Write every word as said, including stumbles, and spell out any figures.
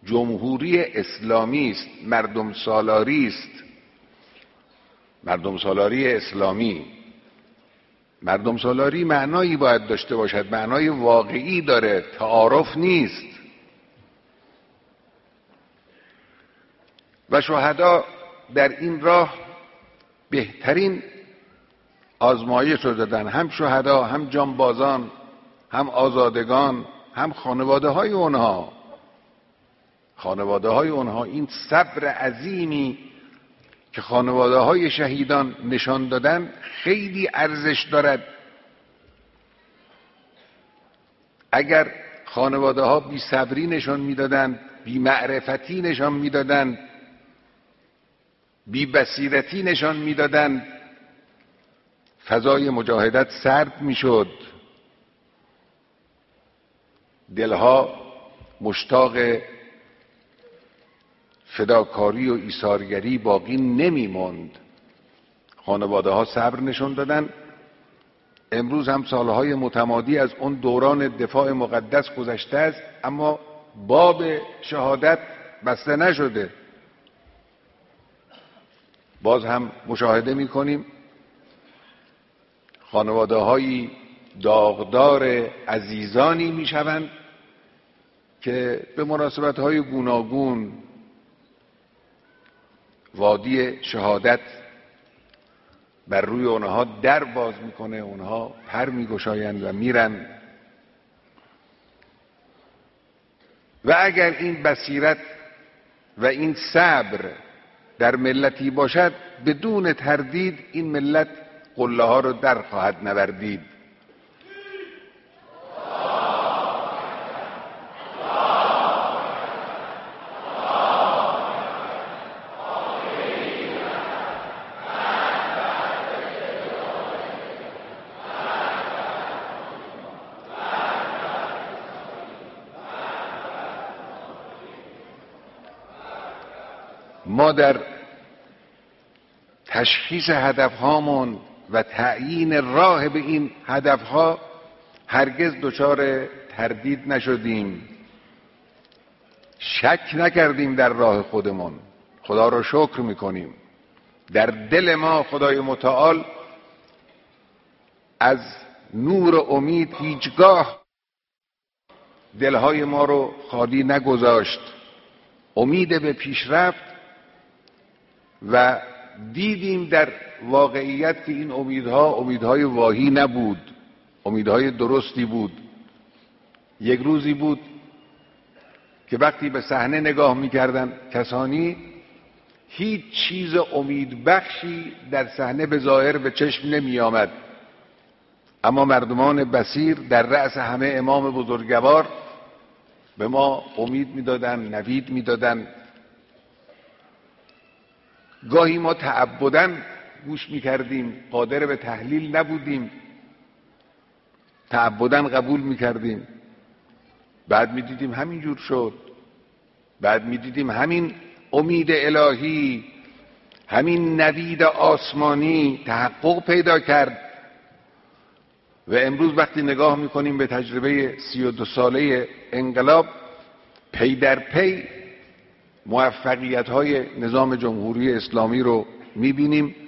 جمهوری اسلامی است، مردم سالاری است، مردم سالاری اسلامی. مردم سالاری معنایی باید داشته باشد، معنای واقعی داره، تعارف نیست. و شهدا در این راه بهترین آزمایش رو دادن، هم شهدا، هم جانبازان، هم آزادگان، هم خانواده های اونها. خانواده های اونها این صبر عظیمی که خانواده های شهیدان نشان دادن خیلی ارزش دارد. اگر خانواده ها بی صبری نشان میدادند، بی معرفتی نشان میدادند، بی بصیرتی نشان میدادند، فضای مجاهدت سرد میشد، دلها مشتاق فداکاری و ایثارگری باقی نمیماند. خانواده ها صبر نشون دادن. امروز هم سالهای متمادی از اون دوران دفاع مقدس گذشته است، اما باب شهادت بسته نشده. باز هم مشاهده میکنیم خانواده های داغدار عزیزانی میشوند که به مناسبت های گوناگون وادی شهادت بر روی اونها در باز میکنه، اونها پر میگشایند و میرن. و اگر این بصیرت و این صبر در ملتی باشد، بدون تردید این ملت قله ها رو در خواهد نوردید. ما در تشخیص هدفهامون و تعیین راه به این هدفها هرگز دچار تردید نشدیم، شک نکردیم در راه خودمون. خدا رو شکر میکنیم. در دل ما خدای متعال از نور و امید هیچگاه دلهای ما رو خالی نگذاشت. امید به پیشرفت و دیدیم در واقعیت که این امیدها امیدهای واهی نبود، امیدهای درستی بود. یک روزی بود که وقتی به صحنه نگاه می‌کردن کسانی، هیچ چیز امیدبخشی در صحنه به ظاهر به چشم نمی آمد، اما مردمان بصیر در رأس همه امام بزرگوار به ما امید می‌دادن، نوید می‌دادن. گاهی ما تعبداً گوش می‌کردیم، قادر به تحلیل نبودیم، تعبداً قبول می‌کردیم. بعد می‌دیدیم همینجور شد. بعد می‌دیدیم همین امید الهی، همین نوید آسمانی تحقق پیدا کرد. و امروز وقتی نگاه می‌کنیم به تجربه سی و دو ساله انقلاب، پی در پی موفقیت‌های نظام جمهوری اسلامی رو می‌بینیم